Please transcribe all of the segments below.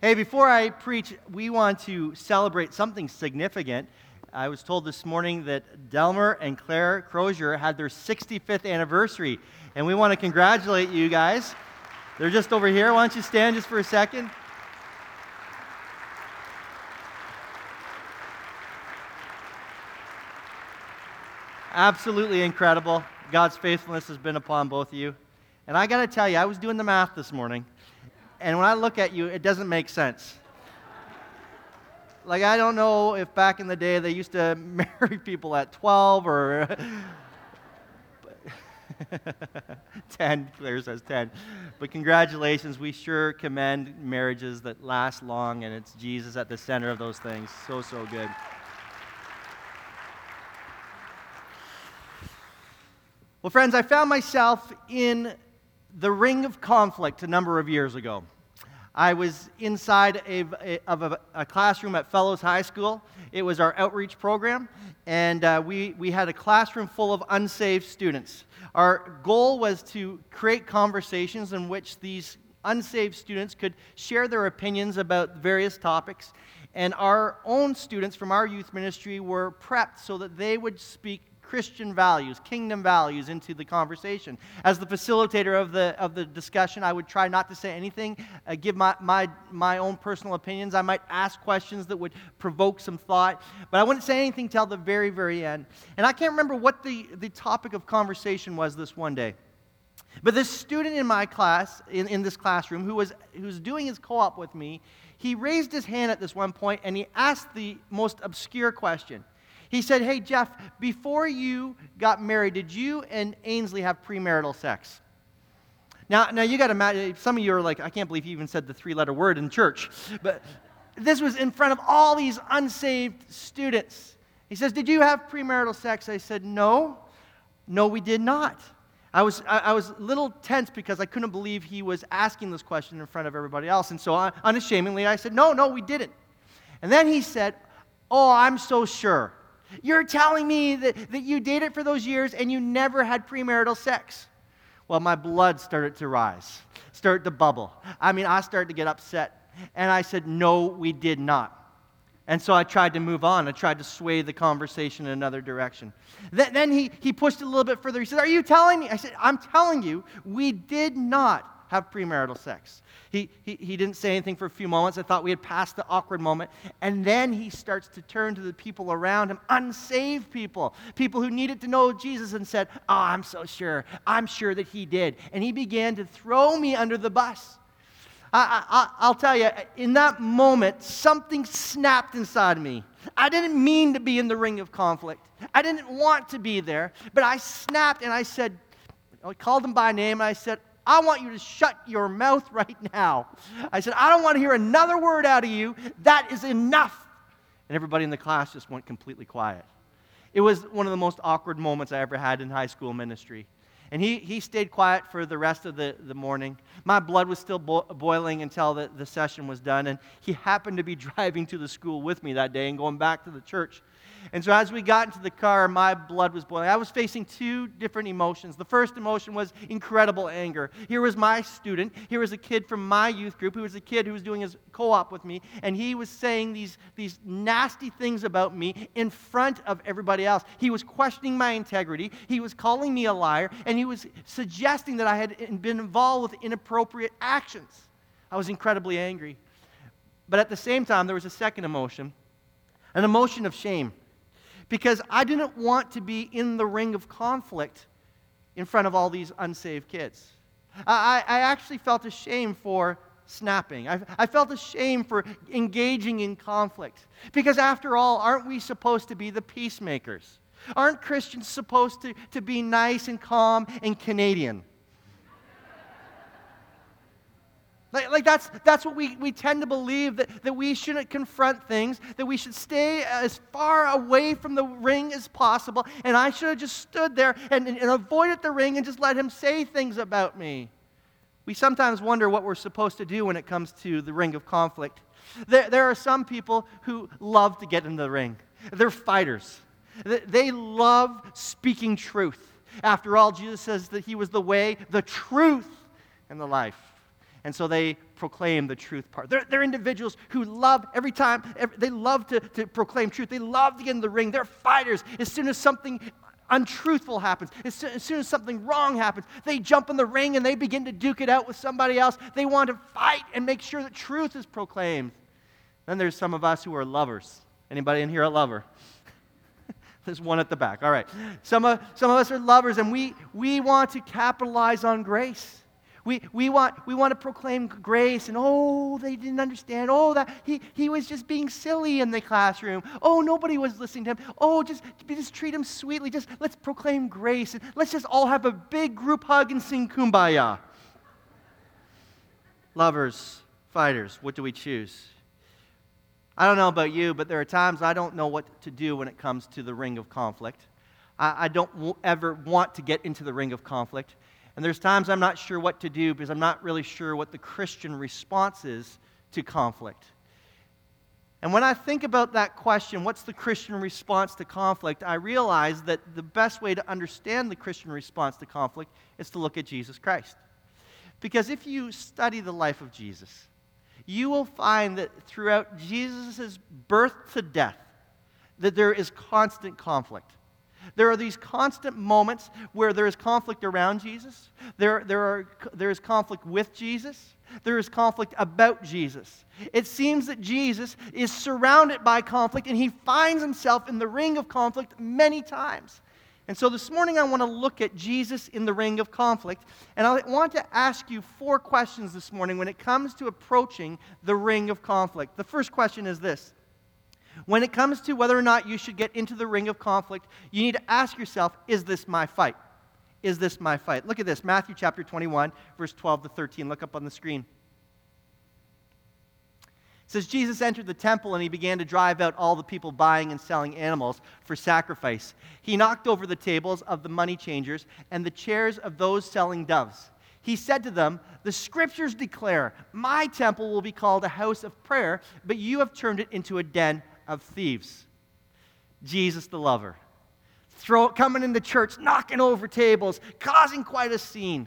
Hey, before I preach, we want to celebrate something significant. I was told this morning that Delmer and Claire Crozier had their 65th anniversary, and we want to congratulate you guys. They're just over here. Why don't you stand just for a second? Absolutely incredible. God's faithfulness has been upon both of you. And I got to tell you, I was doing the math this morning, and when I look at you, it doesn't make sense. Like, I don't know if back in the day they used to marry people at 12 or 10. Claire says 10. But congratulations. We sure commend marriages that last long, and it's Jesus at the center of those things. So good. Well, friends, I found myself in the ring of conflict a number of years ago. I was inside of a classroom at Fellows High School. It was our outreach program, and we had a classroom full of unsaved students. Our goal was to create conversations in which these unsaved students could share their opinions about various topics, and our own students from our youth ministry were prepped so that they would speak Christian values, kingdom values into the conversation. As the facilitator of the discussion, I would try not to say anything, give my own personal opinions. I might ask questions that would provoke some thought, but I wouldn't say anything till the very, very end. And I can't remember what the topic of conversation was this one day. But this student in my class, in this classroom, who was doing his co-op with me, he raised his hand at this one point and he asked the most obscure question. He said, "Hey, Jeff, before you got married, did you and Ainsley have premarital sex?" Now you got to imagine, some of you are like, I can't believe he even said the three-letter word in church. But this was in front of all these unsaved students. He says, "Did you have premarital sex?" I said, No, we did not. I was a little tense because I couldn't believe he was asking this question in front of everybody else. And so unashamedly, I said, no, we didn't. And then he said, "Oh, I'm so sure. You're telling me that you dated for those years and you never had premarital sex." Well, my blood started to rise, started to bubble. I started to get upset. And I said, "No, we did not." And so I tried to move on. I tried to sway the conversation in another direction. Then he pushed it a little bit further. He said, "Are you telling me?" I said, "I'm telling you, we did not have premarital sex." He didn't say anything for a few moments. I thought we had passed the awkward moment. And then he starts to turn to the people around him, unsaved people who needed to know Jesus, and said, "Oh, I'm so sure. I'm sure that he did." And he began to throw me under the bus. I'll tell you, in that moment, something snapped inside of me. I didn't mean to be in the ring of conflict. I didn't want to be there. But I snapped and I said, I called him by name and I said, "I want you to shut your mouth right now." I said, "I don't want to hear another word out of you. That is enough." And everybody in the class just went completely quiet. It was one of the most awkward moments I ever had in high school ministry. And he stayed quiet for the rest of the morning. My blood was still boiling until the session was done. And he happened to be driving to the school with me that day and going back to the church. And so as we got into the car, my blood was boiling. I was facing two different emotions. The first emotion was incredible anger. Here was my student. Here was a kid from my youth group who was a kid who was doing his co-op with me. And he was saying these nasty things about me in front of everybody else. He was questioning my integrity. He was calling me a liar. And he was suggesting that I had been involved with inappropriate actions. I was incredibly angry. But at the same time, there was a second emotion, an emotion of shame. Because I didn't want to be in the ring of conflict in front of all these unsaved kids. I actually felt ashamed for snapping. I felt ashamed for engaging in conflict. Because after all, aren't we supposed to be the peacemakers? Aren't Christians supposed to be nice and calm and Canadian? Like that's what we tend to believe, that we shouldn't confront things, that we should stay as far away from the ring as possible, and I should have just stood there and avoided the ring and just let him say things about me. We sometimes wonder what we're supposed to do when it comes to the ring of conflict. There are some people who love to get into the ring. They're fighters. They love speaking truth. After all, Jesus says that he was the way, the truth, and the life. And so they proclaim the truth part. They're individuals who love they love to proclaim truth. They love to get in the ring. They're fighters. As soon as something untruthful happens, as soon as something wrong happens, they jump in the ring and they begin to duke it out with somebody else. They want to fight and make sure that truth is proclaimed. Then there's some of us who are lovers. Anybody in here a lover? There's one at the back. All right. Some of us are lovers, and we want to capitalize on grace. We want to proclaim grace, and they didn't understand. That he was just being silly in the classroom. Nobody was listening to him. Just treat him sweetly. Just let's proclaim grace, and let's just all have a big group hug and sing Kumbaya. Lovers, fighters, what do we choose? I don't know about you, but there are times I don't know what to do when it comes to the ring of conflict. I don't ever want to get into the ring of conflict. And there's times I'm not sure what to do because I'm not really sure what the Christian response is to conflict. And when I think about that question, what's the Christian response to conflict, I realize that the best way to understand the Christian response to conflict is to look at Jesus Christ. Because if you study the life of Jesus, you will find that throughout Jesus' birth to death, that there is constant conflict. There are these constant moments where there is conflict around Jesus. There is conflict with Jesus. There is conflict about Jesus. It seems that Jesus is surrounded by conflict, and he finds himself in the ring of conflict many times. And so this morning I want to look at Jesus in the ring of conflict, and I want to ask you 4 questions this morning when it comes to approaching the ring of conflict. The first question is this. When it comes to whether or not you should get into the ring of conflict, you need to ask yourself, is this my fight? Is this my fight? Look at this, Matthew chapter 21, verse 12 to 13. Look up on the screen. It says, Jesus entered the temple and he began to drive out all the people buying and selling animals for sacrifice. He knocked over the tables of the money changers and the chairs of those selling doves. He said to them, the scriptures declare, my temple will be called a house of prayer, but you have turned it into a den of thieves. Jesus the lover. Coming into church, knocking over tables, causing quite a scene.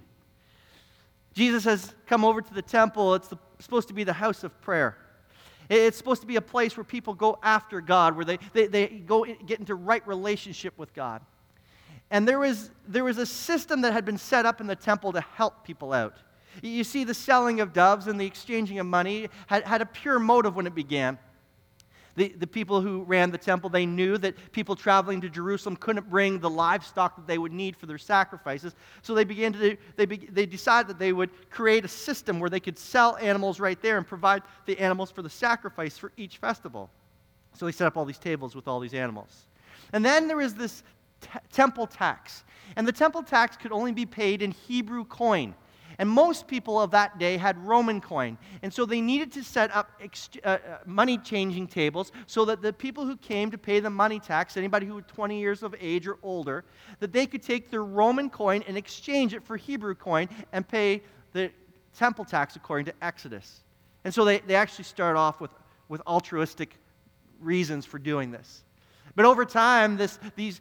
Jesus has come over to the temple. It's supposed to be the house of prayer. It's supposed to be a place where people go after God, where they get into right relationship with God. And there was a system that had been set up in the temple to help people out. You see, the selling of doves and the exchanging of money had a pure motive when it began. The people who ran the temple, they knew that people traveling to Jerusalem couldn't bring the livestock that they would need for their sacrifices. So they decided that they would create a system where they could sell animals right there and provide the animals for the sacrifice for each festival. So they set up all these tables with all these animals. And then there was this temple tax. And the temple tax could only be paid in Hebrew coin. And most people of that day had Roman coin. And so they needed to set up money-changing tables so that the people who came to pay the money tax, anybody who was 20 years of age or older, that they could take their Roman coin and exchange it for Hebrew coin and pay the temple tax according to Exodus. And so they actually start off with altruistic reasons for doing this. But over time, these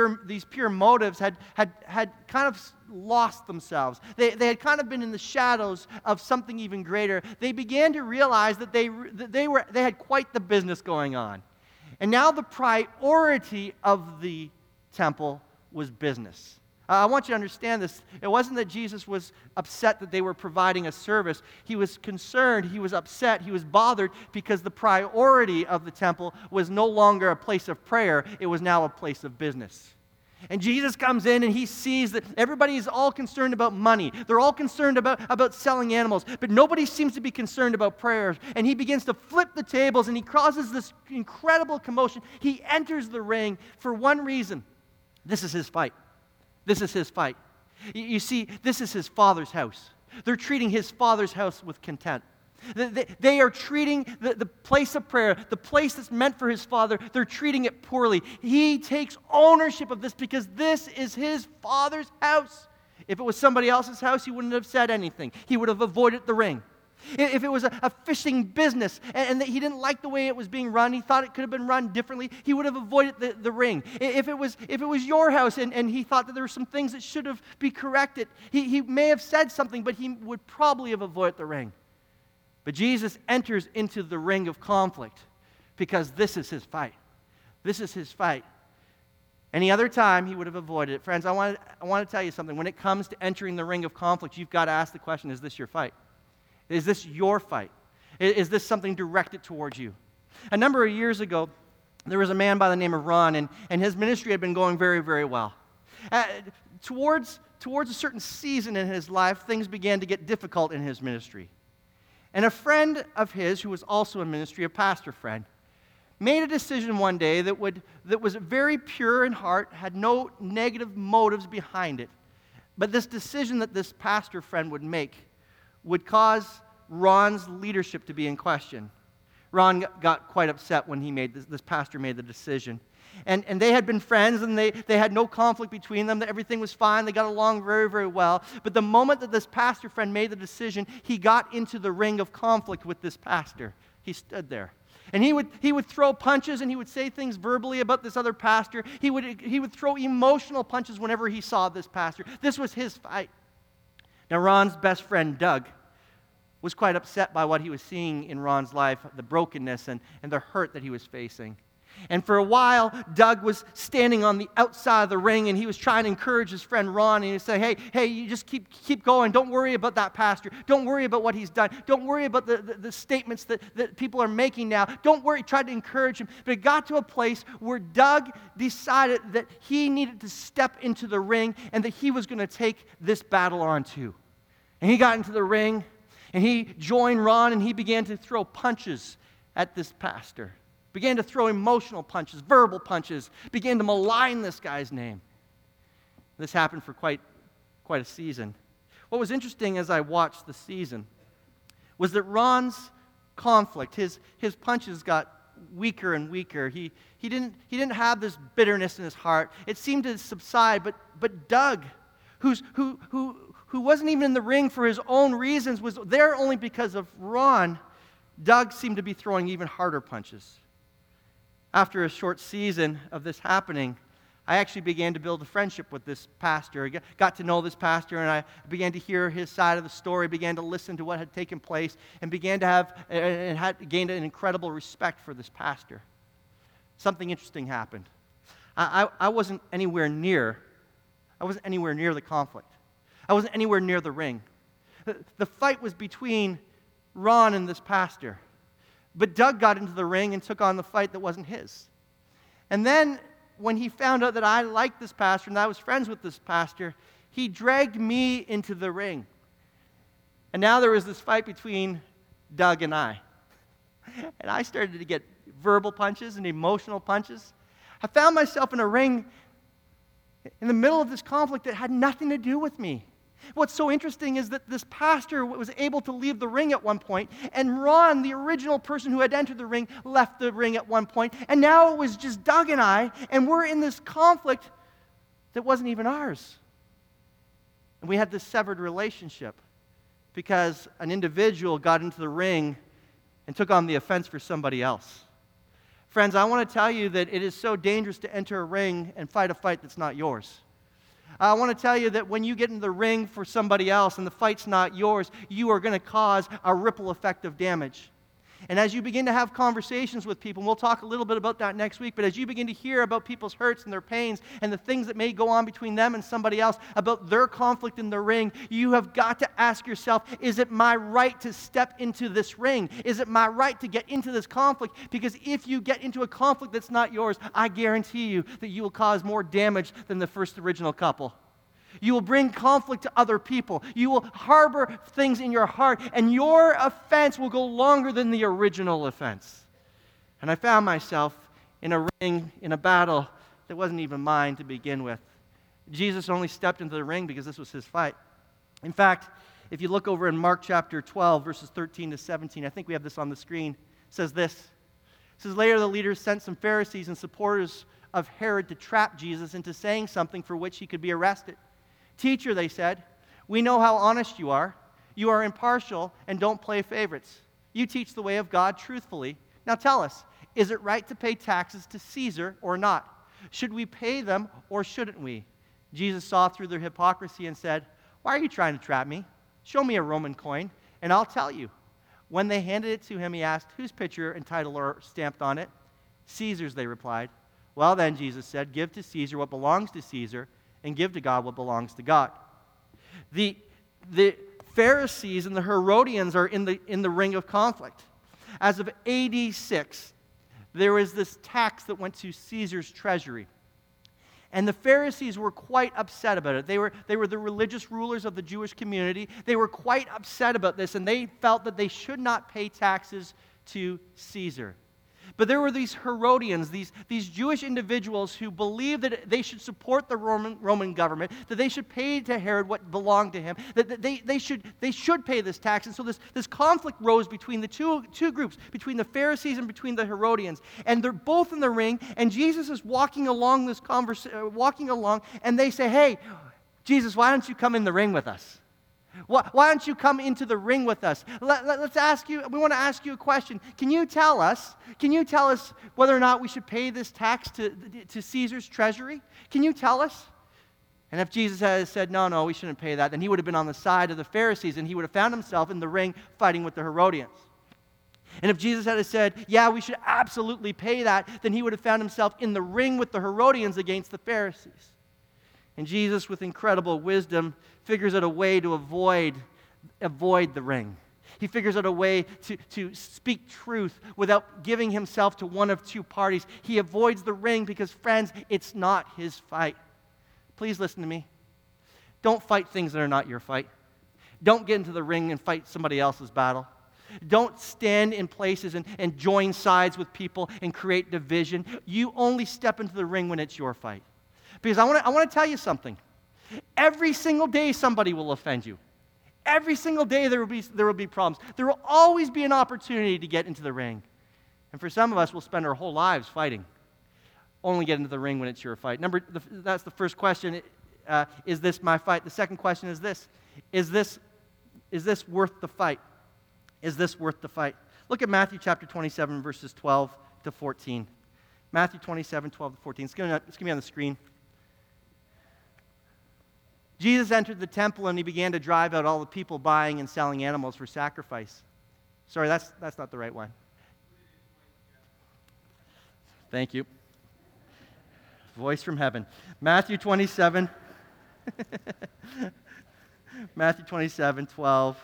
pure motives had kind of lost themselves. They had kind of been in the shadows of something even greater. They began to realize that they had quite the business going on. And now the priority of the temple was business. I want you to understand this. It wasn't that Jesus was upset that they were providing a service. He was concerned, he was upset, he was bothered because the priority of the temple was no longer a place of prayer. It was now a place of business. And Jesus comes in and he sees that everybody is all concerned about money. They're all concerned about selling animals, but nobody seems to be concerned about prayers. And he begins to flip the tables and he causes this incredible commotion. He enters the ring for one reason. This is his fight. This is his fight. You see, this is his Father's house. They're treating his Father's house with contempt. They are treating the place of prayer, the place that's meant for his Father, they're treating it poorly. He takes ownership of this because this is his Father's house. If it was somebody else's house, he wouldn't have said anything. He would have avoided the ring. If it was a fishing business and that he didn't like the way it was being run, he thought it could have been run differently, he would have avoided the ring. If it was your house and he thought that there were some things that should be corrected, he may have said something, but he would probably have avoided the ring. But Jesus enters into the ring of conflict because this is his fight. This is his fight. Any other time, he would have avoided it. Friends, I want to tell you something. When it comes to entering the ring of conflict, you've got to ask the question, is this your fight? Is this your fight? Is this something directed towards you? A number of years ago, there was a man by the name of Ron, and his ministry had been going very, very well. Towards a certain season in his life, things began to get difficult in his ministry. And a friend of his, who was also in ministry, a pastor friend, made a decision one day that was very pure in heart, had no negative motives behind it. But this decision that this pastor friend would make would cause Ron's leadership to be in question. Ron got quite upset when this pastor made the decision. And they had been friends, and they had no conflict between them. Everything was fine. They got along very, very well. But the moment that this pastor friend made the decision, he got into the ring of conflict with this pastor. He stood there. And he would throw punches, and he would say things verbally about this other pastor. He would throw emotional punches whenever he saw this pastor. This was his fight. Now, Ron's best friend, Doug, was quite upset by what he was seeing in Ron's life, the brokenness and the hurt that he was facing. And for a while, Doug was standing on the outside of the ring, and he was trying to encourage his friend Ron, and he would say, hey, you just keep going. Don't worry about that pastor. Don't worry about what he's done. Don't worry about the statements that people are making now. Don't worry. Try to encourage him. But it got to a place where Doug decided that he needed to step into the ring and that he was going to take this battle on too. And he got into the ring, and he joined Ron, and he began to throw punches at this pastor. Began to throw emotional punches, verbal punches, began to malign this guy's name. This happened for quite a season. What was interesting as I watched the season was that Ron's conflict, his punches got weaker and weaker. He didn't have this bitterness in his heart. It seemed to subside, but Doug, who wasn't even in the ring for his own reasons, was there only because of Ron. Doug seemed to be throwing even harder punches. After a short season of this happening, I actually began to build a friendship with this pastor. I got to know this pastor, and I began to hear his side of the story, began to listen to what had taken place, and began to gained an incredible respect for this pastor. Something interesting happened. I wasn't anywhere near the conflict. I wasn't anywhere near the ring. The fight was between Ron and this pastor. But Doug got into the ring and took on the fight that wasn't his. And then when he found out that I liked this pastor and I was friends with this pastor, he dragged me into the ring. And now there was this fight between Doug and I. And I started to get verbal punches and emotional punches. I found myself in a ring in the middle of this conflict that had nothing to do with me. What's so interesting is that this pastor was able to leave the ring at one point, and Ron, the original person who had entered the ring, left the ring at one point, and now it was just Doug and I, and we're in this conflict that wasn't even ours. And we had this severed relationship because an individual got into the ring and took on the offense for somebody else. Friends, I want to tell you that it is so dangerous to enter a ring and fight a fight that's not yours. I want to tell you that when you get in the ring for somebody else and the fight's not yours, you are going to cause a ripple effect of damage. And as you begin to have conversations with people, and we'll talk a little bit about that next week, but as you begin to hear about people's hurts and their pains and the things that may go on between them and somebody else, about their conflict in the ring, you have got to ask yourself, is it my right to step into this ring? Is it my right to get into this conflict? Because if you get into a conflict that's not yours, I guarantee you that you will cause more damage than the first original couple. You will bring conflict to other people. You will harbor things in your heart, and your offense will go longer than the original offense. And I found myself in a ring, in a battle that wasn't even mine to begin with. Jesus only stepped into the ring because this was his fight. In fact, if you look over in Mark chapter 12, verses 13 to 17, I think we have this on the screen, it says this. It says, later the leaders sent some Pharisees and supporters of Herod to trap Jesus into saying something for which he could be arrested. Teacher, they said, we know how honest you are. You are impartial and don't play favorites. You teach the way of God truthfully. Now tell us, is it right to pay taxes to Caesar or not? Should we pay them or shouldn't we? Jesus saw through their hypocrisy and said, why are you trying to trap me? Show me a Roman coin and I'll tell you. When they handed it to him, he asked, "Whose picture and title are stamped on it?" "Caesar's," they replied. "Well then," Jesus said, "give to Caesar what belongs to Caesar, and give to God what belongs to God." The Pharisees and the Herodians are in the ring of conflict. As of AD 6, there was this tax that went to Caesar's treasury. And the Pharisees were quite upset about it. They were the religious rulers of the Jewish community. They were quite upset about this, and they felt that they should not pay taxes to Caesar. But there were these Herodians, these Jewish individuals who believed that they should support the Roman government, that they should pay to Herod what belonged to him, that they should pay this tax. And so this conflict rose between the two groups, between the Pharisees and between the Herodians. And they're both in the ring, and Jesus is walking along this walking along, and they say, "Hey, Jesus, why don't you come in the ring with us? Why don't you come into the ring with us? Let's ask you, we want to ask you a question. Can you tell us whether or not we should pay this tax to Caesar's treasury? Can you tell us?" And if Jesus had said, no, we shouldn't pay that, then he would have been on the side of the Pharisees, and he would have found himself in the ring fighting with the Herodians. And if Jesus had said, yeah, we should absolutely pay that, then he would have found himself in the ring with the Herodians against the Pharisees. And Jesus, with incredible wisdom, figures out a way to avoid the ring. He figures out a way to speak truth without giving himself to one of two parties. He avoids the ring because, friends, it's not his fight. Please listen to me. Don't fight things that are not your fight. Don't get into the ring and fight somebody else's battle. Don't stand in places and join sides with people and create division. You only step into the ring when it's your fight. Because I want to tell you something. Every single day somebody will offend you. Every single day there will be problems. There will always be an opportunity to get into the ring. And for some of us, we'll spend our whole lives fighting. Only get into the ring when it's your fight. That's the first question. Is this my fight? The second question is this. Is this worth the fight? Is this worth the fight? Look at Matthew chapter 27, verses 12 to 14. Matthew 27, 12 to 14. It's going to be on the screen. Jesus entered the temple and he began to drive out all the people buying and selling animals for sacrifice. Sorry, that's not the right one. Thank you. Voice from heaven. Matthew 27. Matthew 27, 12.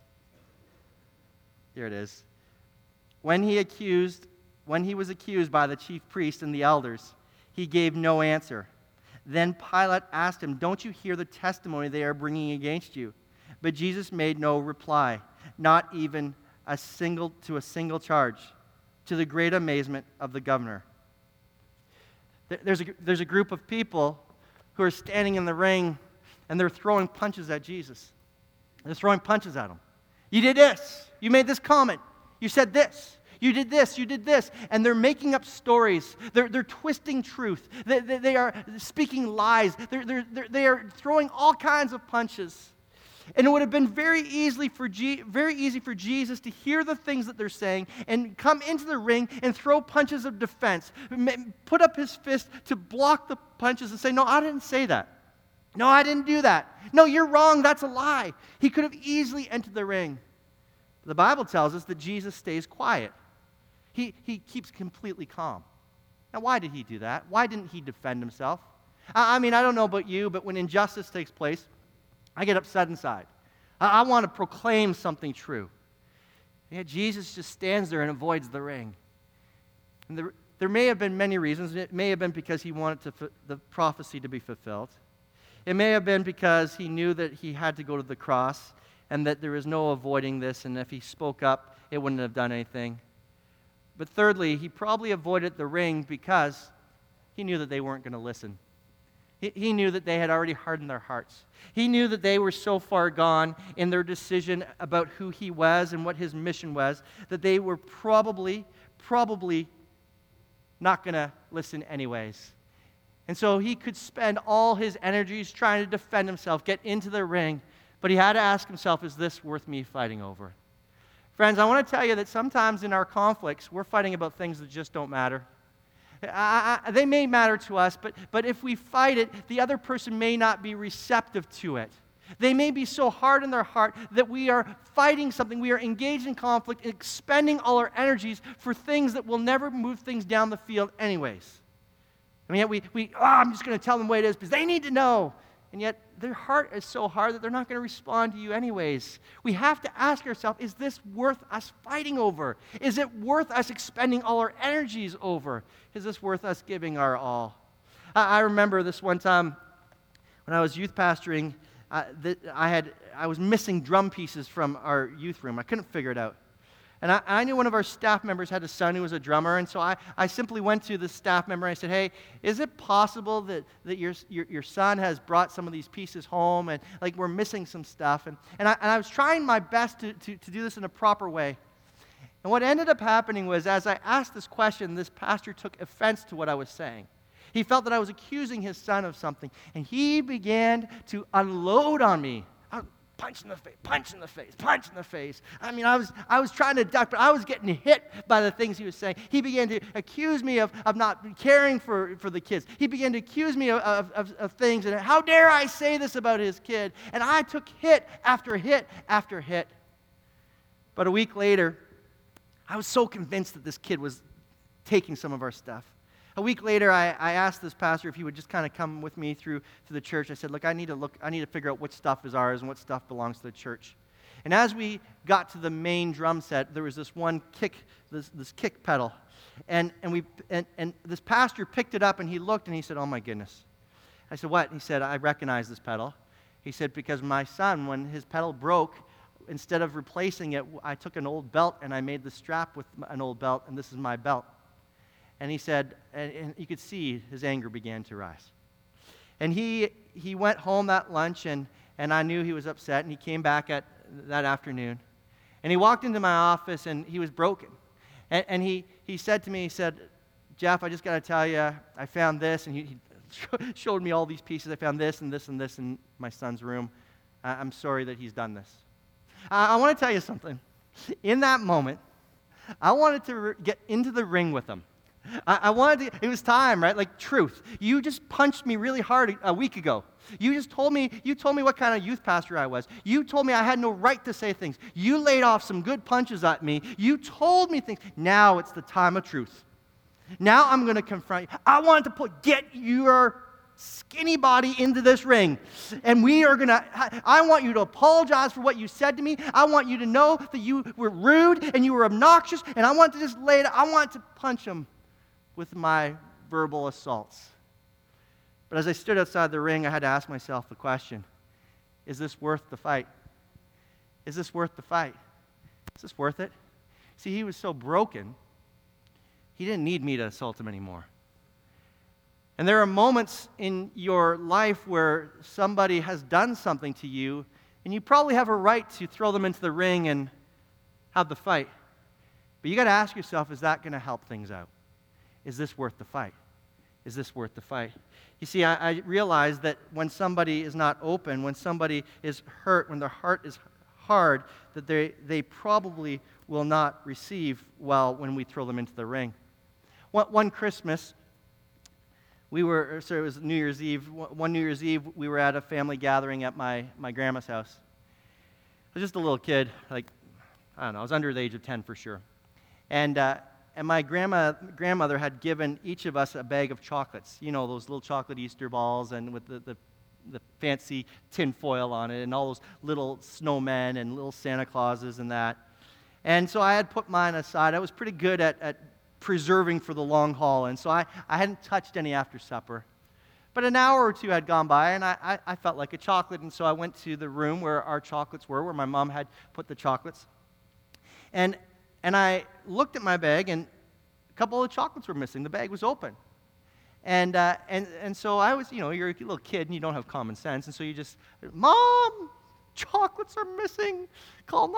Here it is. When he was accused by the chief priests and the elders, he gave no answer. Then Pilate asked him, "Don't you hear the testimony they are bringing against you?" But Jesus made no reply, not even a single charge, to the great amazement of the governor. There's a group of people who are standing in the ring, and they're throwing punches at Jesus. They're throwing punches at him. "You did this. You made this comment. You said this. You did this, you did this." And they're making up stories. They're twisting truth. They are speaking lies. They are throwing all kinds of punches. And it would have been very easy for Jesus to hear the things that they're saying and come into the ring and throw punches of defense, put up his fist to block the punches and say, "No, I didn't say that. No, I didn't do that. No, you're wrong. That's a lie." He could have easily entered the ring. The Bible tells us that Jesus stays quiet. He keeps completely calm. Now, why did he do that? Why didn't he defend himself? I mean, I don't know about you, but when injustice takes place, I get upset inside. I want to proclaim something true. Yet Jesus just stands there and avoids the ring. And there may have been many reasons. It may have been because he wanted the prophecy to be fulfilled. It may have been because he knew that he had to go to the cross and that there was no avoiding this, and if he spoke up, it wouldn't have done anything. But thirdly, he probably avoided the ring because he knew that they weren't going to listen. He knew that they had already hardened their hearts. He knew that they were so far gone in their decision about who he was and what his mission was that they were probably not going to listen anyways. And so he could spend all his energies trying to defend himself, get into the ring, but he had to ask himself, is this worth me fighting over? Friends, I want to tell you that sometimes in our conflicts, we're fighting about things that just don't matter. They may matter to us, but if we fight it, the other person may not be receptive to it. They may be so hard in their heart that we are fighting something. We are engaged in conflict, expending all our energies for things that will never move things down the field anyways. And yet I'm just going to tell them the way it is because they need to know. And yet their heart is so hard that they're not going to respond to you anyways. We have to ask ourselves, is this worth us fighting over? Is it worth us expending all our energies over? Is this worth us giving our all? I remember this one time when I was youth pastoring, I was missing drum pieces from our youth room. I couldn't figure it out. And I knew one of our staff members had a son who was a drummer, and so I simply went to the staff member and I said, hey, is it possible that your son has brought some of these pieces home, and like we're missing some stuff? And I was trying my best to do this in a proper way. And what ended up happening was, as I asked this question, this pastor took offense to what I was saying. He felt that I was accusing his son of something, and he began to unload on me. Punch in the face, punch in the face, punch in the face. I mean, I was trying to duck, but I was getting hit by the things he was saying. He began to accuse me of not caring for the kids. He began to accuse me of things, and how dare I say this about his kid? And I took hit after hit after hit. But a week later, I was so convinced that this kid was taking some of our stuff. A week later, I asked this pastor if he would just kind of come with me through to the church. I said, look, I need to figure out what stuff is ours and what stuff belongs to the church. And as we got to the main drum set, there was this one kick, this kick pedal. And this pastor picked it up and he looked and he said, oh my goodness. I said, what? He said, I recognize this pedal. He said, because my son, when his pedal broke, instead of replacing it, I took an old belt and I made the strap with an old belt, and this is my belt. And he said, and you could see his anger began to rise. And he went home that lunch, and I knew he was upset, and he came back that afternoon. And he walked into my office, and he was broken. And he said to me, he said, Jeff, I just got to tell you, I found this, and he showed me all these pieces. I found this and this and this in my son's room. I'm sorry that he's done this. I want to tell you something. In that moment, I wanted to get into the ring with him. I wanted to, it was time, right? Like truth. You just punched me really hard a week ago. You told me what kind of youth pastor I was. You told me I had no right to say things. You laid off some good punches at me. You told me things. Now it's the time of truth. Now I'm going to confront you. I want to get your skinny body into this ring. And I want you to apologize for what you said to me. I want you to know that you were rude and you were obnoxious. And I want to just lay it, I want to punch him with my verbal assaults. But as I stood outside the ring, I had to ask myself the question, is this worth the fight? Is this worth the fight? Is this worth it? See, he was so broken, he didn't need me to assault him anymore. And there are moments in your life where somebody has done something to you, and you probably have a right to throw them into the ring and have the fight. But you got to ask yourself, is that going to help things out? Is this worth the fight? Is this worth the fight? You see, I realize that when somebody is not open, when somebody is hurt, when their heart is hard, that they probably will not receive well when we throw them into the ring. One Christmas, it was New Year's Eve. One New Year's Eve, we were at a family gathering at my grandma's house. I was just a little kid, I was under the age of 10 for sure. And my grandmother had given each of us a bag of chocolates. You know, those little chocolate Easter balls and with the fancy tin foil on it and all those little snowmen and little Santa Clauses and that. And so I had put mine aside. I was pretty good at preserving for the long haul, and so I hadn't touched any after supper. But an hour or two had gone by, and I felt like a chocolate, and so I went to the room where our chocolates were, where my mom had put the chocolates. And I looked at my bag, and a couple of chocolates were missing. The bag was open. And so I was, you're a little kid, and you don't have common sense, and so you just, Mom, chocolates are missing. Call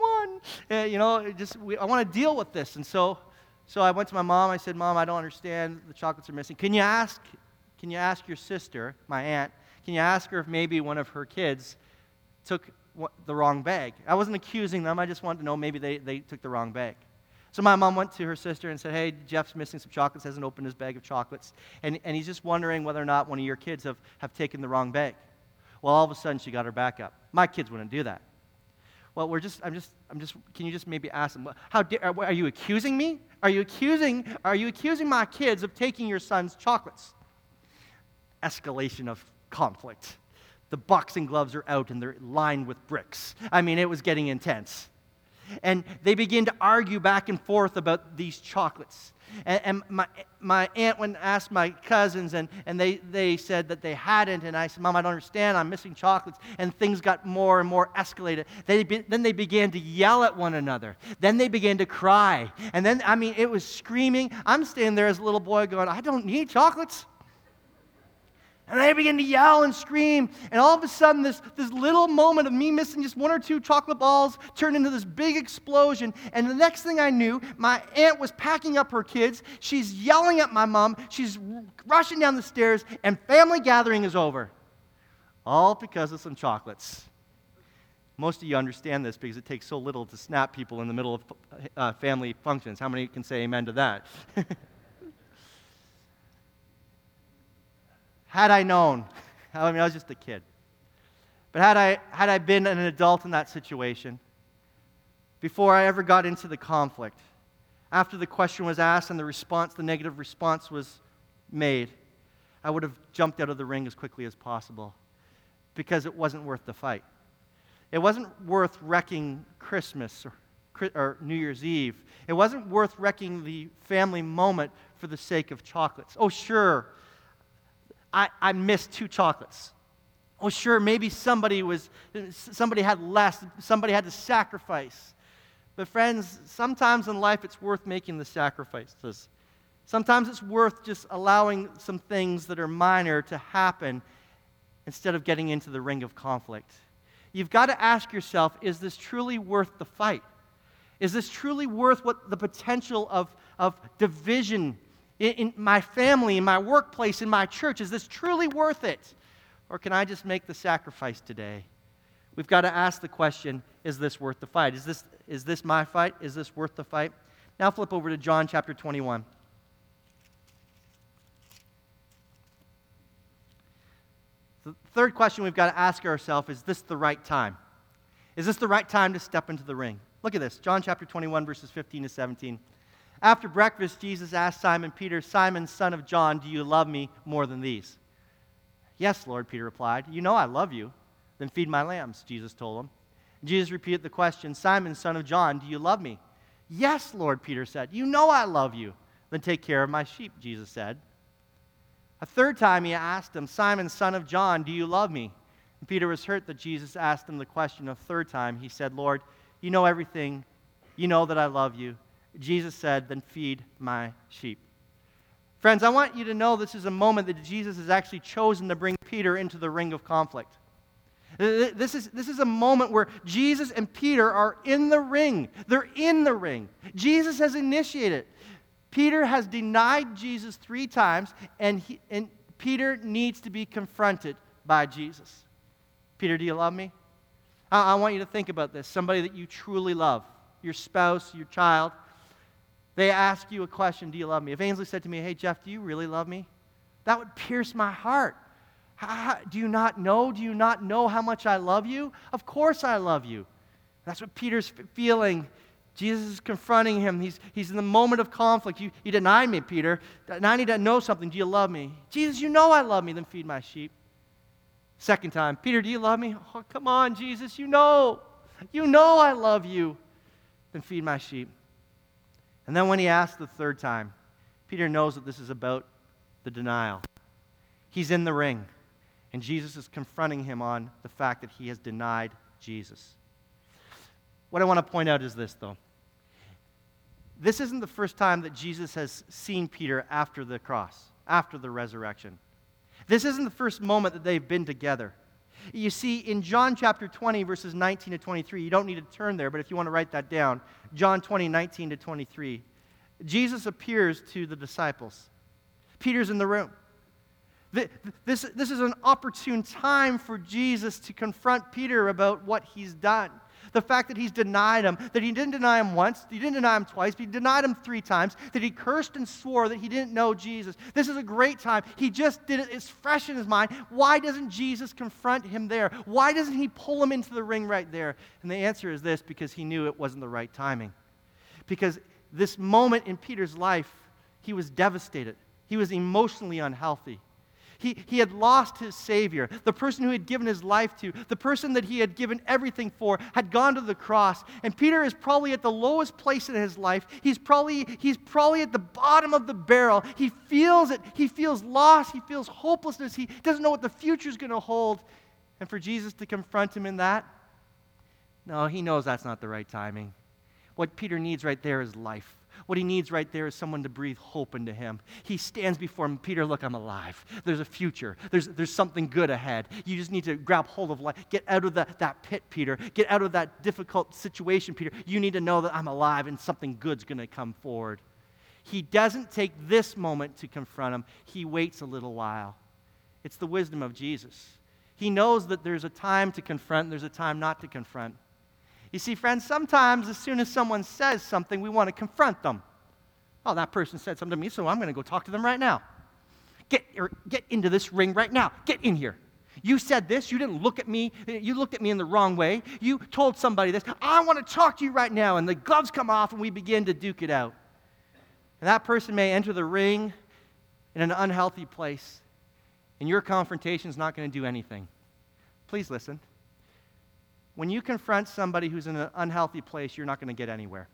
911. I want to deal with this. And so I went to my mom. I said, Mom, I don't understand. The chocolates are missing. Can you ask your sister, my aunt, can you ask her if maybe one of her kids took the wrong bag? I wasn't accusing them. I just wanted to know maybe they took the wrong bag. So my mom went to her sister and said, hey, Jeff's missing some chocolates, hasn't opened his bag of chocolates, and he's just wondering whether or not one of your kids have taken the wrong bag. Well, all of a sudden she got her back up. My kids wouldn't do that. Well, can you just maybe ask them, are you accusing me? Are you accusing my kids of taking your son's chocolates? Escalation of conflict. The boxing gloves are out and they're lined with bricks. I mean, it was getting intense. And they begin to argue back and forth about these chocolates. And my aunt went and asked my cousins, and they said that they hadn't. And I said, Mom, I don't understand. I'm missing chocolates. And things got more and more escalated. Then they began to yell at one another. Then they began to cry. And then, it was screaming. I'm standing there as a little boy going, I don't need chocolates. And they begin to yell and scream, and all of a sudden, this little moment of me missing just one or two chocolate balls turned into this big explosion. And the next thing I knew, my aunt was packing up her kids. She's yelling at my mom. She's rushing down the stairs, and family gathering is over. All because of some chocolates. Most of you understand this because it takes so little to snap people in the middle of family functions. How many can say amen to that? Had I known, I was just a kid. But had I been an adult in that situation, before I ever got into the conflict, after the question was asked and the negative response was made, I would have jumped out of the ring as quickly as possible because it wasn't worth the fight. It wasn't worth wrecking Christmas or New Year's Eve. It wasn't worth wrecking the family moment for the sake of chocolates. Oh, sure. I missed 2 chocolates. Oh, sure, maybe somebody had less, somebody had to sacrifice. But friends, sometimes in life it's worth making the sacrifices. Sometimes it's worth just allowing some things that are minor to happen instead of getting into the ring of conflict. You've got to ask yourself, is this truly worth the fight? Is this truly worth what the potential of division in my family, in my workplace, in my church? Is this truly worth it? Or can I just make the sacrifice today? We've got to ask the question, is this worth the fight? Is this my fight? Is this worth the fight? Now flip over to John chapter 21. The third question we've got to ask ourselves, is this the right time? Is this the right time to step into the ring? Look at this, John chapter 21, verses 15 to 17. After breakfast, Jesus asked Simon Peter, Simon, son of John, do you love me more than these? Yes, Lord, Peter replied. You know I love you. Then feed my lambs, Jesus told him. Jesus repeated the question, Simon, son of John, do you love me? Yes, Lord, Peter said. You know I love you. Then take care of my sheep, Jesus said. A third time he asked him, Simon, son of John, do you love me? And Peter was hurt that Jesus asked him the question a third time. He said, Lord, you know everything. You know that I love you. Jesus said, then feed my sheep. Friends, I want you to know this is a moment that Jesus has actually chosen to bring Peter into the ring of conflict. This is a moment where Jesus and Peter are in the ring. They're in the ring. Jesus has initiated. Peter has denied Jesus 3 times, and Peter needs to be confronted by Jesus. Peter, do you love me? I want you to think about this. Somebody that you truly love, your spouse, your child. They ask you a question, do you love me? If Ainsley said to me, hey, Jeff, do you really love me? That would pierce my heart. Do you not know? Do you not know how much I love you? Of course I love you. That's what Peter's feeling. Jesus is confronting him. He's in the moment of conflict. You denied me, Peter. Now I need to know something. Do you love me? Jesus, you know I love me. Then feed my sheep. Second time, Peter, do you love me? Oh, come on, Jesus, you know. You know I love you. Then feed my sheep. And then when he asks the third time, Peter knows that this is about the denial. He's in the ring, and Jesus is confronting him on the fact that he has denied Jesus. What I want to point out is this, though. This isn't the first time that Jesus has seen Peter after the cross, after the resurrection. This isn't the first moment that they've been together. You see, in John chapter 20, verses 19 to 23, you don't need to turn there, but if you want to write that down, John 20, 19 to 23, Jesus appears to the disciples. Peter's in the room. This is an opportune time for Jesus to confront Peter about what he's done. The fact that he's denied him, that he didn't deny him once, he didn't deny him twice, but he denied him 3 times, that he cursed and swore that he didn't know Jesus. This is a great time. He just did it. It's fresh in his mind. Why doesn't Jesus confront him there? Why doesn't he pull him into the ring right there? And the answer is this: because he knew it wasn't the right timing. Because this moment in Peter's life, he was devastated. He was emotionally unhealthy. He had lost his Savior. The person who he had given his life to, the person that he had given everything for, had gone to the cross. And Peter is probably at the lowest place in his life. He's probably at the bottom of the barrel. He feels it. He feels lost. He feels hopelessness. He doesn't know what the future is going to hold. And for Jesus to confront him in that, no, he knows that's not the right timing. What Peter needs right there is life. What he needs right there is someone to breathe hope into him. He stands before him. Peter, look, I'm alive. There's a future. There's something good ahead. You just need to grab hold of life. Get out of that pit, Peter. Get out of that difficult situation, Peter. You need to know that I'm alive and something good's going to come forward. He doesn't take this moment to confront him. He waits a little while. It's the wisdom of Jesus. He knows that there's a time to confront and there's a time not to confront. You see, friends, sometimes as soon as someone says something, we want to confront them. Oh, that person said something to me, so I'm going to go talk to them right now. Get into this ring right now. Get in here. You said this. You didn't look at me. You looked at me in the wrong way. You told somebody this. I want to talk to you right now. And the gloves come off and we begin to duke it out. And that person may enter the ring in an unhealthy place. And your confrontation is not going to do anything. Please listen. When you confront somebody who's in an unhealthy place, you're not going to get anywhere.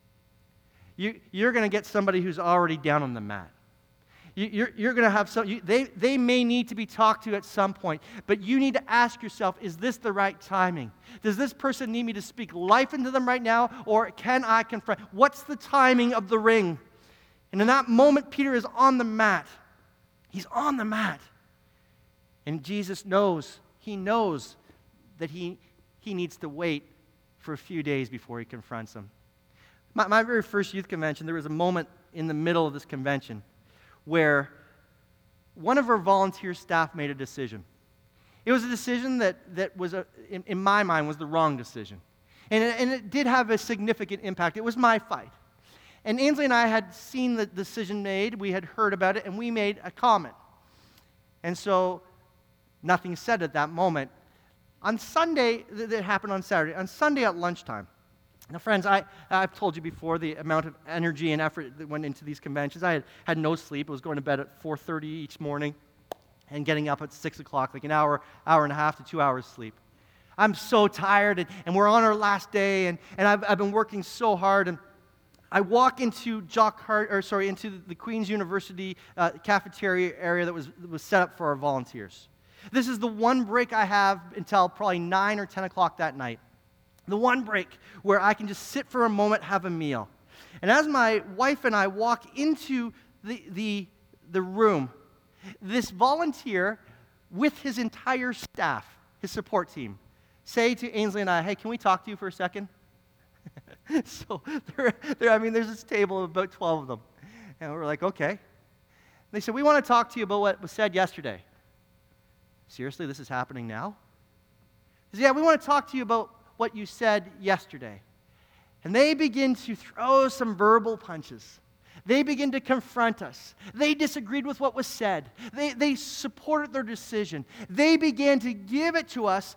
You're going to get somebody who's already down on the mat. You're going to have they may need to be talked to at some point, but you need to ask yourself, is this the right timing? Does this person need me to speak life into them right now, or can I confront? What's the timing of the ring? And in that moment, Peter is on the mat. He's on the mat. And Jesus knows, he knows that he needs to wait for a few days before he confronts him. My very first youth convention, there was a moment in the middle of this convention where one of our volunteer staff made a decision. It was a decision that was, in my mind, was the wrong decision. And it did have a significant impact. It was my fight. And Ainsley and I had seen the decision made, we had heard about it, and we made a comment. And so, nothing said at that moment. On Sunday, that happened on Saturday, on Sunday at lunchtime. Now, friends, I've told you before the amount of energy and effort that went into these conventions. I had no sleep. I was going to bed at 4:30 each morning and getting up at 6 o'clock, like an hour and a half to 2 hours sleep. I'm so tired, and we're on our last day, and I've been working so hard, and I walk into into the Queen's University cafeteria area that was set up for our volunteers. This is the one break I have until probably 9 or 10 o'clock that night. The one break where I can just sit for a moment, have a meal. And as my wife and I walk into the room, this volunteer with his entire staff, his support team, say to Ainsley and I, hey, can we talk to you for a second? So there's this table of about 12 of them. And we're like, okay. They said, we want to talk to you about what was said yesterday. Seriously, this is happening now? He said, yeah, we want to talk to you about what you said yesterday. And they begin to throw some verbal punches. They begin to confront us. They disagreed with what was said. They supported their decision. They began to give it to us.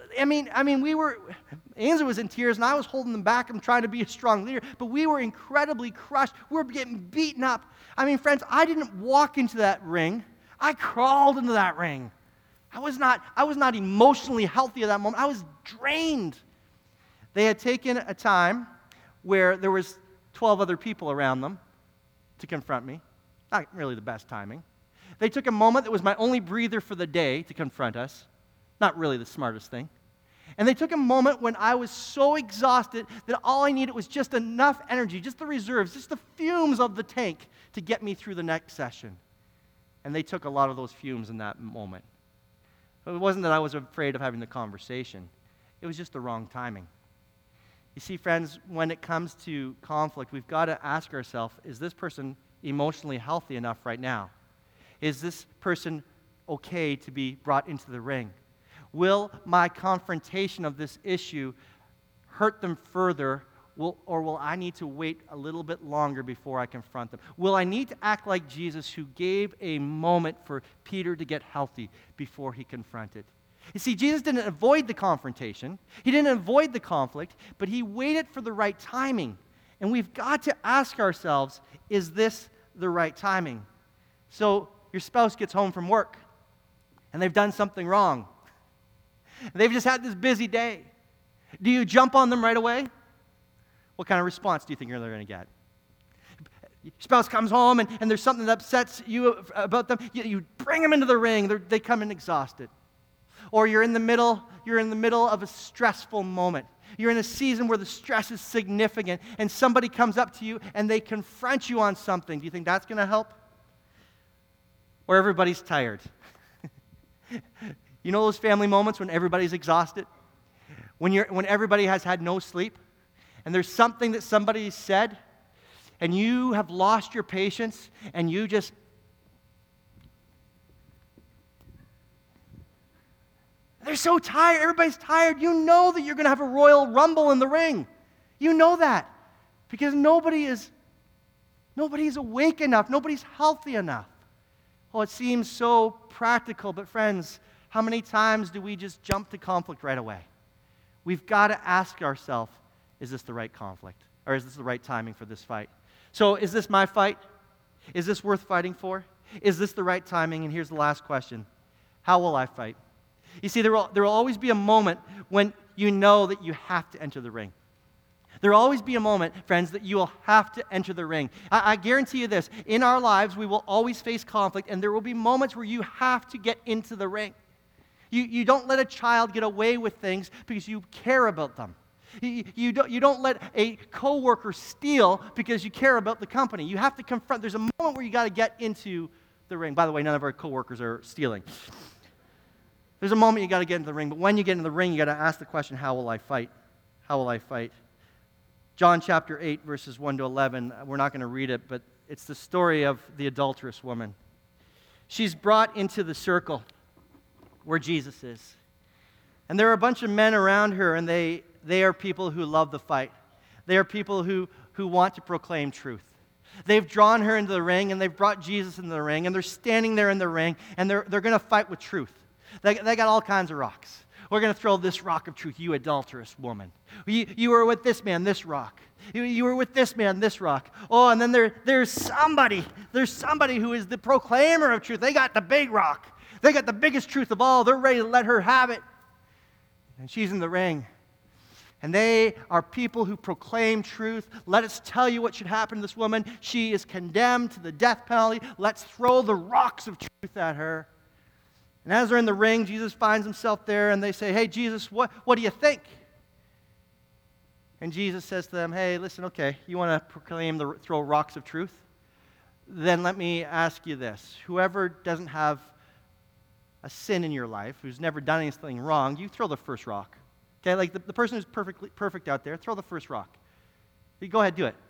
Ainsley was in tears, and I was holding them back. I'm trying to be a strong leader, but we were incredibly crushed. We were getting beaten up. Friends, I didn't walk into that ring. I crawled into that ring. I was not emotionally healthy at that moment. I was drained. They had taken a time where there was 12 other people around them to confront me. Not really the best timing. They took a moment that was my only breather for the day to confront us. Not really the smartest thing. And they took a moment when I was so exhausted that all I needed was just enough energy, just the reserves, just the fumes of the tank to get me through the next session. And they took a lot of those fumes in that moment. It wasn't that I was afraid of having the conversation. It was just the wrong timing. You see, friends, when it comes to conflict, we've got to ask ourselves, is this person emotionally healthy enough right now? Is this person okay to be brought into the ring? Will my confrontation of this issue hurt them further, or will I need to wait a little bit longer before I confront them? Will I need to act like Jesus, who gave a moment for Peter to get healthy before he confronted? You see, Jesus didn't avoid the confrontation. He didn't avoid the conflict, but he waited for the right timing. And we've got to ask ourselves, is this the right timing? So your spouse gets home from work, and they've done something wrong. They've just had this busy day. Do you jump on them right away? What kind of response do you think they're going to get? Your spouse comes home and there's something that upsets you about them. You bring them into the ring. They come in exhausted. Or you're in the middle of a stressful moment. You're in a season where the stress is significant and somebody comes up to you and they confront you on something. Do you think that's going to help? Or everybody's tired. You know those family moments when everybody's exhausted? When everybody has had no sleep? And there's something that somebody said, and you have lost your patience, and you just... They're so tired. Everybody's tired. You know that you're going to have a royal rumble in the ring. You know that. Because nobody's awake enough. Nobody's healthy enough. Oh, it seems so practical, but friends, how many times do we just jump to conflict right away? We've got to ask ourselves, is this the right conflict? Or is this the right timing for this fight? So is this my fight? Is this worth fighting for? Is this the right timing? And here's the last question. How will I fight? You see, there will always be a moment when you know that you have to enter the ring. There will always be a moment, friends, that you will have to enter the ring. I guarantee you this. In our lives, we will always face conflict, and there will be moments where you have to get into the ring. You don't let a child get away with things because you care about them. You don't let a coworker steal because you care about the company. You have to confront. There's a moment where you got to get into the ring. By the way, none of our coworkers are stealing. There's a moment you got to get into the ring, but when you get into the ring, you got to ask the question, how will I fight? How will I fight? John chapter 8, verses 1 to 11. We're not going to read it, but it's the story of the adulterous woman. She's brought into the circle where Jesus is. And there are a bunch of men around her, and they are people who love the fight. They are people who want to proclaim truth. They've drawn her into the ring, and they've brought Jesus into the ring, and they're standing there in the ring, and they're going to fight with truth. They got all kinds of rocks. We're going to throw this rock of truth, you adulterous woman. You were with this man, this rock. You were with this man, this rock. Oh, and then there's somebody who is the proclaimer of truth. They got the big rock. They got the biggest truth of all. They're ready to let her have it. And she's in the ring. And they are people who proclaim truth. Let us tell you what should happen to this woman. She is condemned to the death penalty. Let's throw the rocks of truth at her. And as they're in the ring, Jesus finds himself there, and they say, hey, Jesus, what do you think? And Jesus says to them, hey, listen, okay, you want to throw rocks of truth? Then let me ask you this. Whoever doesn't have a sin in your life, who's never done anything wrong, you throw the first rock. Okay, like the person who's perfect out there, throw the first rock. You go ahead, do it.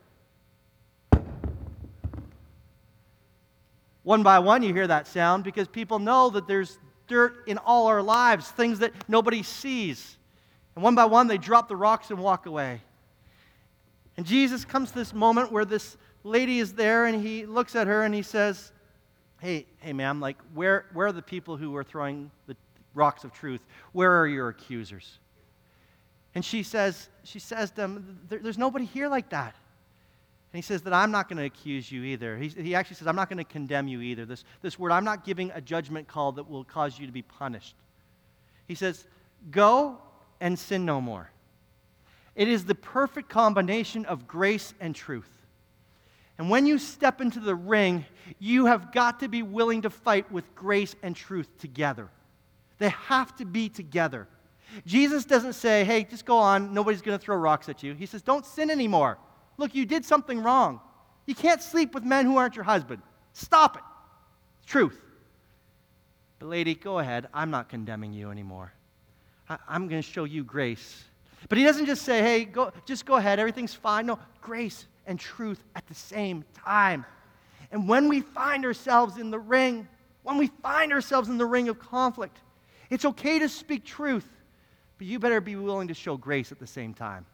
One by one, you hear that sound because people know that there's dirt in all our lives, things that nobody sees. And one by one, they drop the rocks and walk away. And Jesus comes to this moment where this lady is there, and he looks at her and he says, hey, ma'am, like, where are the people who are throwing the rocks of truth? Where are your accusers? And she says to him, there's nobody here like that. And he says that I'm not going to accuse you either. He actually says, I'm not going to condemn you either. This word, I'm not giving a judgment call that will cause you to be punished. He says, go and sin no more. It is the perfect combination of grace and truth. And when you step into the ring, you have got to be willing to fight with grace and truth together. They have to be together. Jesus doesn't say, hey, just go on, nobody's going to throw rocks at you. He says, don't sin anymore. Look, you did something wrong. You can't sleep with men who aren't your husband. Stop it. It's truth. But lady, go ahead. I'm not condemning you anymore. I'm going to show you grace. But he doesn't just say, hey, just go ahead. Everything's fine. No, grace and truth at the same time. And when we find ourselves in the ring, of conflict, it's okay to speak truth, but you better be willing to show grace at the same time.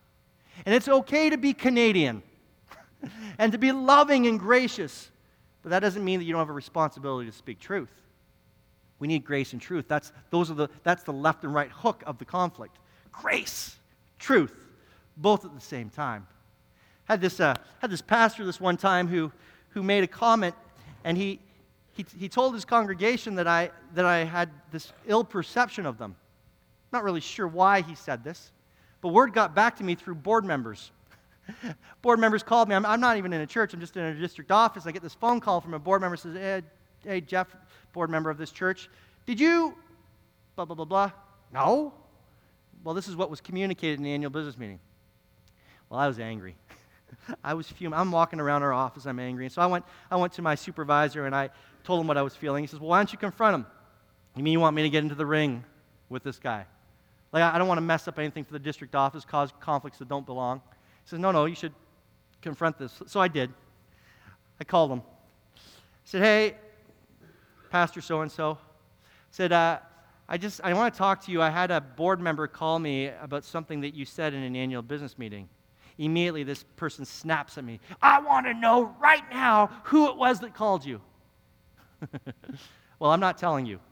And it's okay to be Canadian and to be loving and gracious. But that doesn't mean that you don't have a responsibility to speak truth. We need grace and truth. That's the left and right hook of the conflict. Grace, truth, both at the same time. Had this pastor this one time who made a comment, and he told his congregation that I had this ill perception of them. Not really sure why he said this, but word got back to me through board members. Board members called me. I'm not even in a church. I'm just in a district office. I get this phone call from a board member who says, hey, Jeff, board member of this church, did you blah, blah, blah, blah? No. Well, this is what was communicated in the annual business meeting. Well, I was angry. I was fuming. I'm walking around our office. I'm angry. And so I went to my supervisor, and I told him what I was feeling. He says, well, why don't you confront him? You mean you want me to get into the ring with this guy? Like, I don't want to mess up anything for the district office, cause conflicts that don't belong. He says, no, you should confront this. So I did. I called him. I said, hey, Pastor so-and-so. I said, I want to talk to you. I had a board member call me about something that you said in an annual business meeting. Immediately, this person snaps at me. I want to know right now who it was that called you. Well, I'm not telling you.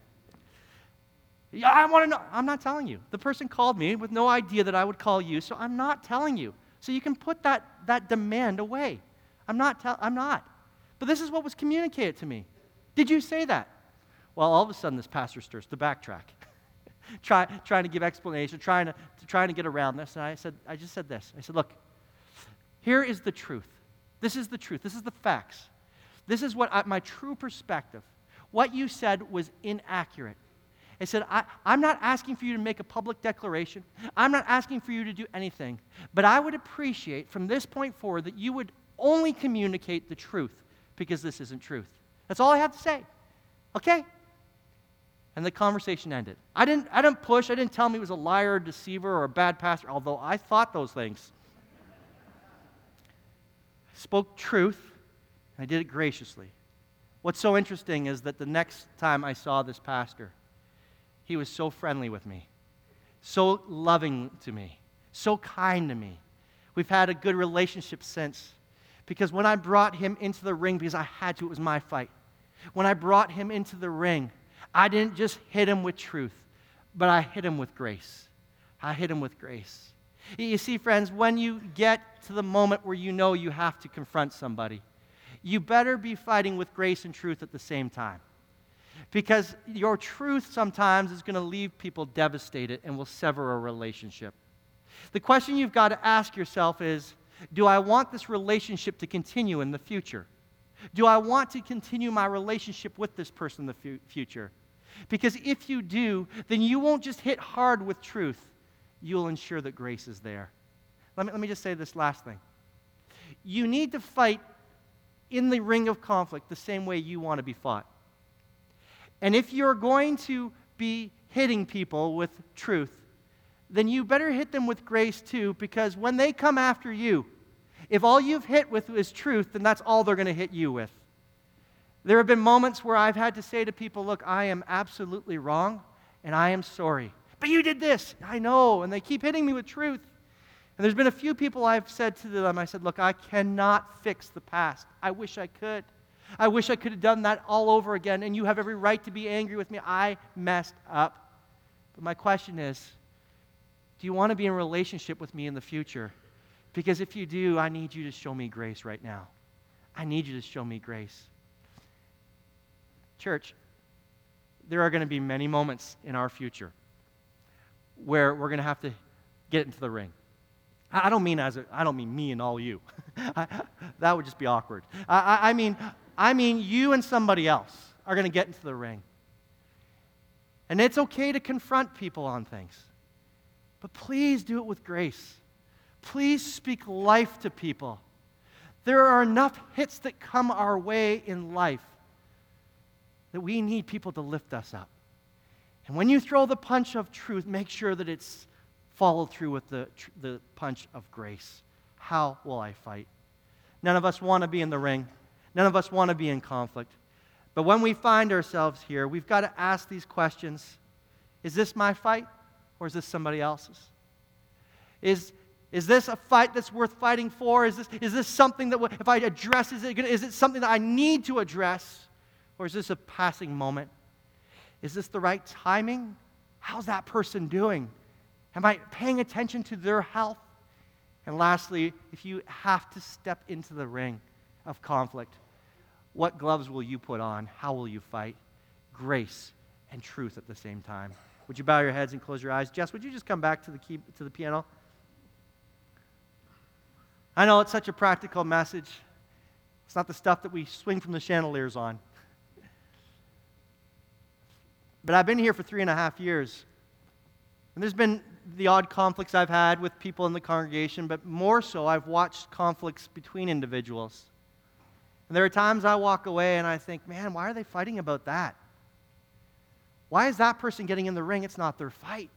Yeah, I want to know. I'm not telling you. The person called me with no idea that I would call you, so I'm not telling you. So you can put that demand away. I'm not. But this is what was communicated to me. Did you say that? Well, all of a sudden, this pastor starts to backtrack, trying to give explanation, trying to get around this. And I just said this. I said, look, here is the truth. This is the truth. This is the facts. This is what my true perspective. What you said was inaccurate. I said, I'm not asking for you to make a public declaration. I'm not asking for you to do anything. But I would appreciate from this point forward that you would only communicate the truth, because this isn't truth. That's all I have to say. Okay? And the conversation ended. I didn't push. I didn't tell him he was a liar, a deceiver, or a bad pastor, although I thought those things. I spoke truth, and I did it graciously. What's so interesting is that the next time I saw this pastor, he was so friendly with me, so loving to me, so kind to me. We've had a good relationship since, because when I brought him into the ring, because I had to, it was my fight. When I brought him into the ring, I didn't just hit him with truth, but I hit him with grace. I hit him with grace. You see, friends, when you get to the moment where you know you have to confront somebody, you better be fighting with grace and truth at the same time. Because your truth sometimes is going to leave people devastated and will sever a relationship. The question you've got to ask yourself is, do I want this relationship to continue in the future? Do I want to continue my relationship with this person in the future? Because if you do, then you won't just hit hard with truth. You'll ensure that grace is there. Let me just say this last thing. You need to fight in the ring of conflict the same way you want to be fought. And if you're going to be hitting people with truth, then you better hit them with grace too, because when they come after you, if all you've hit with is truth, then that's all they're going to hit you with. There have been moments where I've had to say to people, look, I am absolutely wrong, and I am sorry. But you did this. I know, and they keep hitting me with truth. And there's been a few people I've said to them, I said, look, I cannot fix the past. I wish I could. I wish I could have done that all over again, and you have every right to be angry with me. I messed up. But my question is, do you want to be in a relationship with me in the future? Because if you do, I need you to show me grace right now. I need you to show me grace. Church, there are going to be many moments in our future where we're going to have to get into the ring. I don't mean me and all you. That would just be awkward. I mean you and somebody else are going to get into the ring. And it's okay to confront people on things. But please do it with grace. Please speak life to people. There are enough hits that come our way in life that we need people to lift us up. And when you throw the punch of truth, make sure that it's followed through with the punch of grace. How will I fight? None of us want to be in the ring. None of us want to be in conflict. But when we find ourselves here, we've got to ask these questions. Is this my fight, or is this somebody else's? Is Is this a fight that's worth fighting for? Is this something that, if I address, is it something that I need to address? Or is this a passing moment? Is this the right timing? How's that person doing? Am I paying attention to their health? And lastly, if you have to step into the ring of conflict, what gloves will you put on? How will you fight? Grace and truth at the same time. Would you bow your heads and close your eyes? Jess, would you just come back to the piano? I know it's such a practical message. It's not the stuff that we swing from the chandeliers on. But I've been here for 3.5 years. And there's been the odd conflicts I've had with people in the congregation, but more so I've watched conflicts between individuals. And there are times I walk away and I think, man, why are they fighting about that? Why is that person getting in the ring? It's not their fight.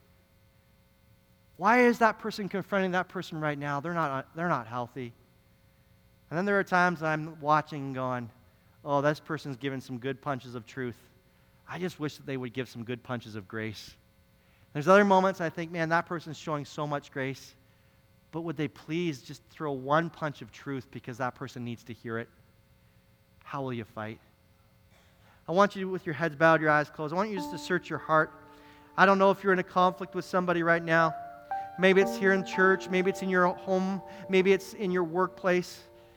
Why is that person confronting that person right now? They're not healthy. And then there are times I'm watching and going, oh, this person's giving some good punches of truth. I just wish that they would give some good punches of grace. There's other moments I think, man, that person's showing so much grace, but would they please just throw one punch of truth because that person needs to hear it? How will you fight? I want you, with your heads bowed, your eyes closed, I want you just to search your heart. I don't know if you're in a conflict with somebody right now. Maybe it's here in church, maybe it's in your home, maybe it's in your workplace.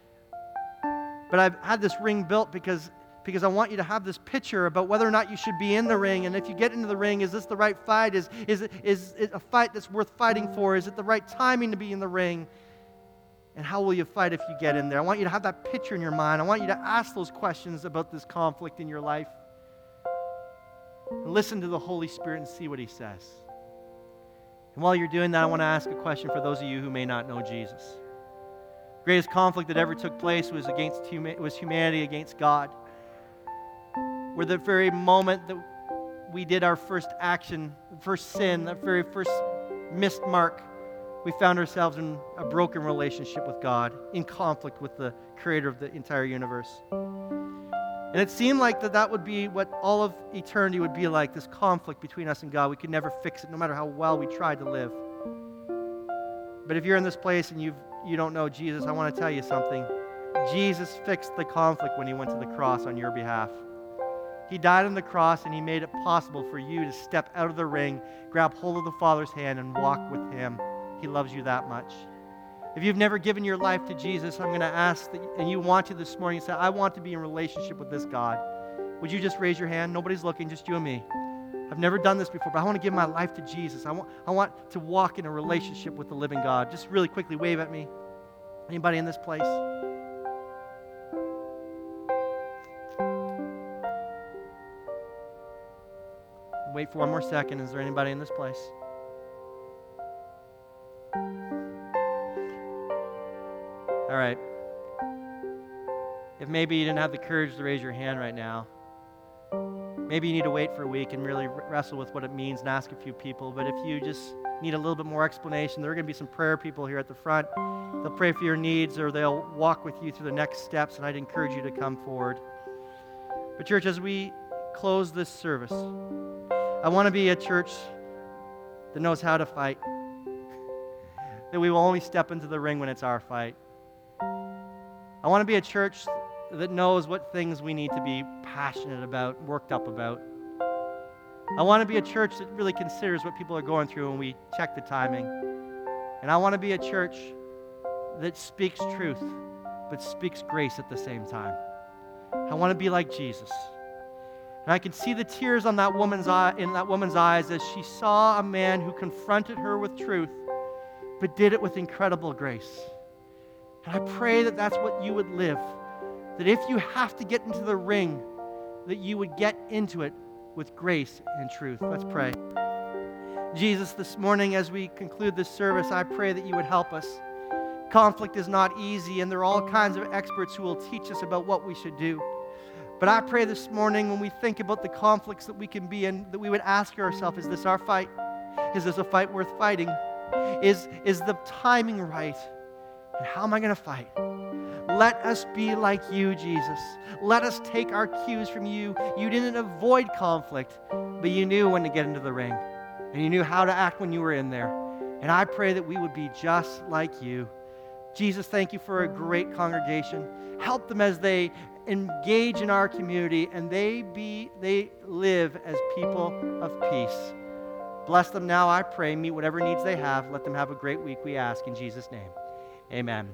But I've had this ring built because I want you to have this picture about whether or not you should be in the ring. And if you get into the ring, is this the right fight? Is it a fight that's worth fighting for? Is it the right timing to be in the ring? And how will you fight if you get in there? I want you to have that picture in your mind. I want you to ask those questions about this conflict in your life. And listen to the Holy Spirit and see what He says. And while you're doing that, I want to ask a question for those of you who may not know Jesus. The greatest conflict that ever took place was humanity against God. Where the very moment that we did our first action, the first sin, that very first missed mark, we found ourselves in a broken relationship with God, in conflict with the creator of the entire universe. And it seemed like that would be what all of eternity would be like, this conflict between us and God. We could never fix it, no matter how well we tried to live. But if you're in this place and you don't know Jesus, I want to tell you something. Jesus fixed the conflict when He went to the cross on your behalf. He died on the cross, and He made it possible for you to step out of the ring, grab hold of the Father's hand, and walk with Him. He loves you that much. If you've never given your life to Jesus, I'm going to ask that, and you want to this morning, and say, I want to be in relationship with this God. Would you just raise your hand? Nobody's looking, just you and me. I've never done this before, but I want to give my life to Jesus. I want to walk in a relationship with the living God. Just really quickly, wave at me. Anybody in this place? Wait for one more second. Is there anybody in this place? All right. If maybe you didn't have the courage to raise your hand right now, maybe you need to wait for a week and really wrestle with what it means and ask a few people. But if you just need a little bit more explanation, there are going to be some prayer people here at the front. They'll pray for your needs, or they'll walk with you through the next steps, and I'd encourage you to come forward. But church, as we close this service, I want to be a church that knows how to fight, that we will only step into the ring when it's our fight. I want to be a church that knows what things we need to be passionate about, worked up about. I want to be a church that really considers what people are going through when we check the timing. And I want to be a church that speaks truth, but speaks grace at the same time. I want to be like Jesus. And I can see the tears on that woman's eyes as she saw a man who confronted her with truth, but did it with incredible grace. And I pray that that's what you would live. That if you have to get into the ring, that you would get into it with grace and truth. Let's pray. Jesus, this morning as we conclude this service, I pray that you would help us. Conflict is not easy, and there are all kinds of experts who will teach us about what we should do. But I pray this morning when we think about the conflicts that we can be in, that we would ask ourselves, is this our fight? Is this a fight worth fighting? Is the timing right? And how am I going to fight? Let us be like you, Jesus. Let us take our cues from you. You didn't avoid conflict, but you knew when to get into the ring. And you knew how to act when you were in there. And I pray that we would be just like you. Jesus, thank you for a great congregation. Help them as they engage in our community and they live as people of peace. Bless them now, I pray. Meet whatever needs they have. Let them have a great week, we ask in Jesus' name. Amen.